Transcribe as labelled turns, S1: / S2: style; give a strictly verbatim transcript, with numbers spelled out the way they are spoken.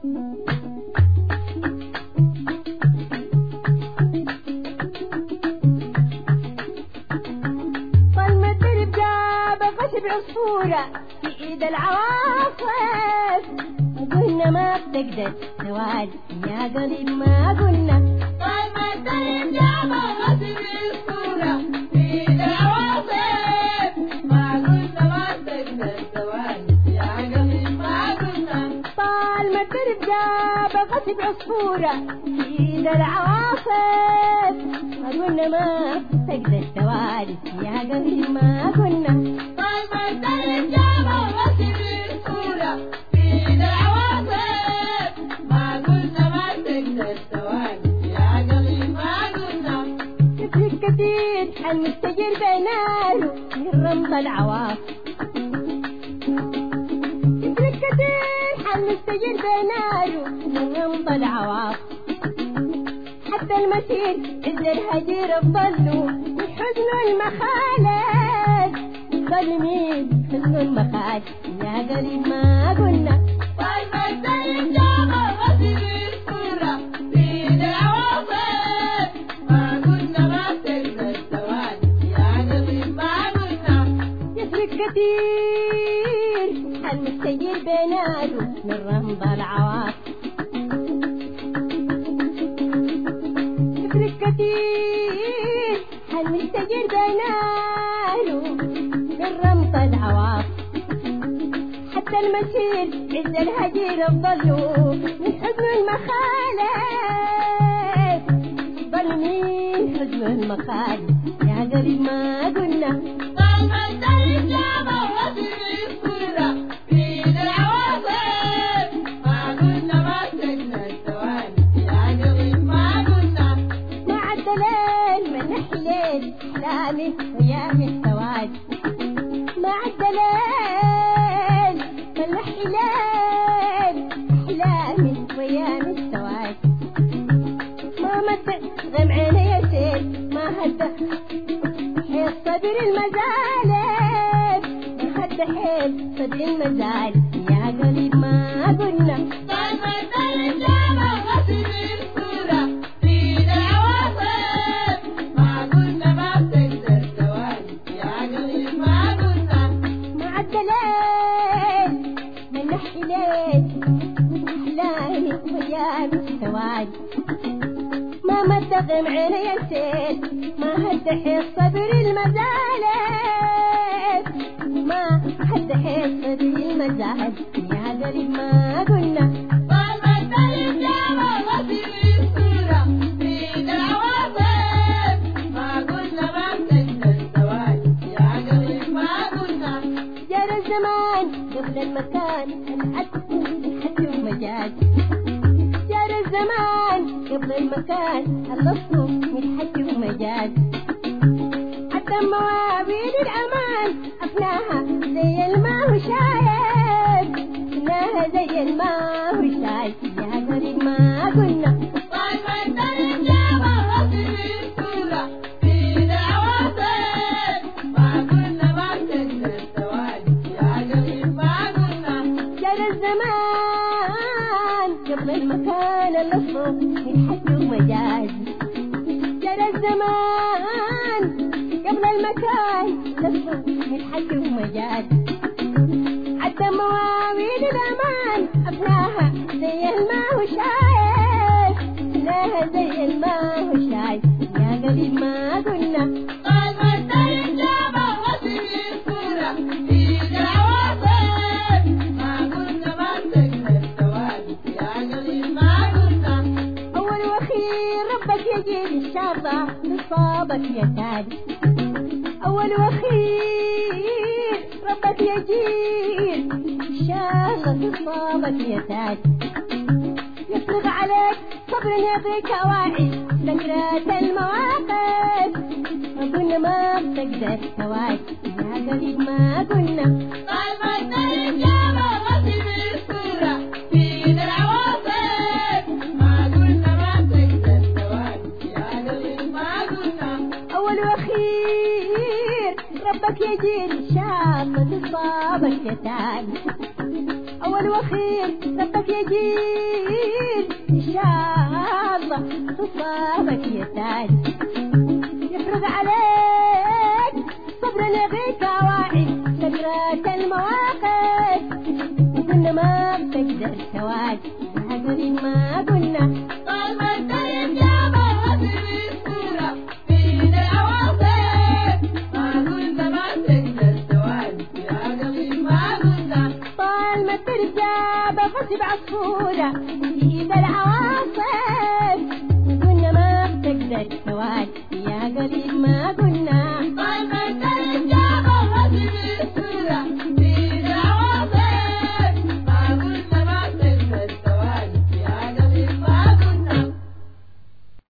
S1: فالمدرب جاب غشب عصفورة في ايد العواصف، وقلنا ما بتقدر سواد يا قليل ما قلنا.
S2: فالمدرب جاب غشب عصفورة في ايد العواصف، ما قلنا ما بتقدر سواد يا قليل ما قلنا.
S1: فالمدرب جاب غشب عصفورة في ايد العواصف، وقلنا ما تقدر سواد يا قليل ما قلنا.
S2: فالمدرب جاب غشب عصفورة في ايد العواصف، ما قلنا ما تقدر سواد يا قليل ما قلنا.
S1: كتير كتير المستجير بيناله من رمض العواصف، كتير كتير المستجير بيناله من رمض العواصف. حتى المسير عز الهجير الظلوا من حزن المخالد، ظلمين حزن المخالد يا قريب ما قلنا.
S2: فالمدرب جاب غشب عصفورة في ايد العواصف، ما قلنا ما تقدر سواد يا قليل ما قلنا.
S1: يفرق كتير المستجير بيناله من رمض العواصف، يفرق كتير المستجير بيناله من رمض العواصف. حتى المسير عز الهجير الظلوا من حزن المخالف، ظلمين حزن المخالف يا قريب ما قلنا.
S2: فالمدرب جاب غشب عصفورة في ايد العواصف، ما قلنا ما تقدر سواد يا قليل ما قلنا.
S1: ما عدى ليل من حليل أحلامي ويامي السواد، ما عدى ليل من حليل أحلامي ويامي السواد. ما مد غم عيني يا سيل، ما هدى حيل صدر المزالب، ما هدى حيل صدر المزالب يا قريب ما قلنا.
S2: فالمدرب جاب غشب عصفورة في ايد العواصف، ما قلنا ما تقدر سواد يا قليل ما قلنا.
S1: ما عدى ليل من حليل أحلامي ويامي السواد، ما مد غم عيني يا سيل، ما هد حيل صبر المزالب، ما هد حيل صبر المزالب يا قريب ما قلنا.
S2: فالمدرب جاب غشب عصفورة في ايد العواصف، ما قلنا ما تقدر سواد يا قليل ما قلنا.
S1: جرى الزمان قبل المكان الحد الحد ومجال، جرى الزمان قبل المكان اللطف من حد ومجال. حتى مواويل الأمان أفناها زي الماء وشايب، أفناها زي الماء وشايب يا قريب ما قلنا.
S2: فالمدرب جاب غشب عصفورة في ايد العواصف، ما قلنا ما تقدر سواد يا قليل ما قلنا.
S1: جرى الزمان قبل المكان اللطف من حد ومجال، جرى الزمان قبل المكان اللطف من حد ومجال. حتى مواويل الأمان أبناها زي الماء وشايب، أبناها زي الماء وشايب يا قريب ما قلنا.
S2: فالمدرب جاب غشب عصفورة في ايد العواصف، ما قلنا ما تقدر سواد يا قليل ما قلنا.
S1: أول وأخير ربك يجيب الشارع نصابك يا تالي، أول وأخير ربك يجيب الشارع نصابك يا تالي. يفرغ عليك صبر يعطيك أواعي سكرات المواقف، ما قلنا ما بتقدر سواك يا قريب ما قلنا.
S2: فالمدرب جاب غشب عصفورة في ايد العواصف، ما قلنا ما تقدر سواد يا قليل ما قلنا.
S1: أول وأخير ربك يجيب الشارع نصابك يا تالي، أول وأخير ربك يجيب خير إن شاء الله تصابك يا تالي يفرض عليك صبر نبيك واعي كثرة المواقف وقلنا ما بتقدر توالي هقولي ما قلنا
S2: طال ما الدرب جابه هذه الصورة بين العواصف ما كنت ما تقدر توالي يا قلبي ما قلنا
S1: طال ما ترجع بغصب عصفورة بإيد العواصف قلنا ما بتقدر توالي يا قريب ما قلنا